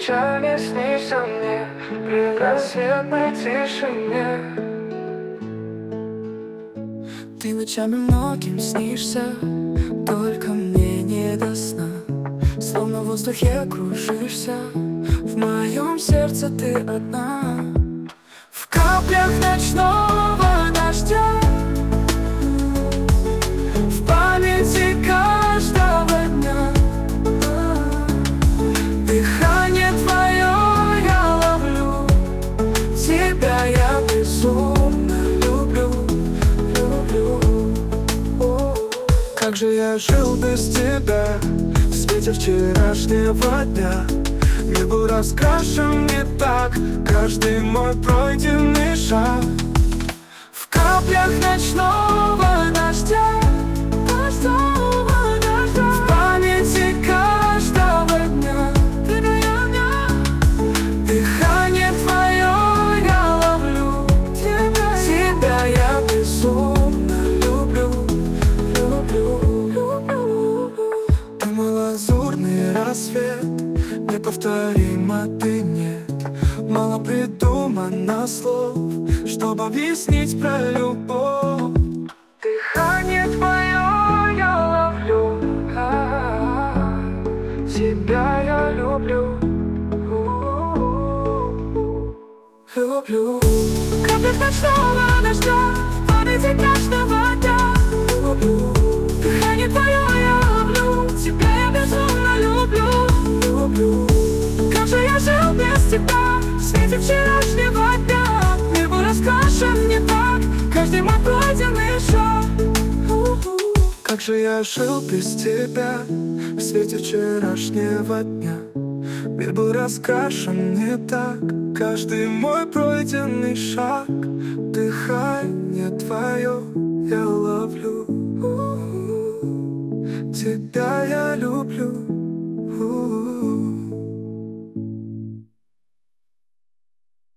ночами снишься мне при рассветной тишине. Ты ночами многим снишься, только мне не до сна. Словно в воздухе кружишься, в моем сердце ты одна. В каплях ночного дождя, в памяти каждого дня. Дыхание твое я ловлю, тебя я безумно люблю, люблю. Как же я жил без тебя в свете вчерашнего дня? Мир был раскрашен не так, каждый мой пройденный шаг. В каплях ночного дождя, в памяти каждого дня. Дыхание твое я ловлю, тебя я безумно люблю, люблю. Ты мой лазурный рассвет, неповторима ты нет. Мало придумано слов, чтобы объяснить про любовь. Дыхание твое я ловлю, тебя я люблю, люблю. Капли ночного дождя, в памяти каждого дня. Люблю, Дыхание твое я ловлю, тебя я безумно люблю, люблю. Как же я жил без тебя в свете вчерашнего дня? Мир был раскрашен не так, каждый мой пройденный шаг. Как же я жил без тебя в свете вчерашнего дня? Мир был раскрашен не так, каждый мой пройденный шаг. Дыхание твое я ловлю, тебя я люблю.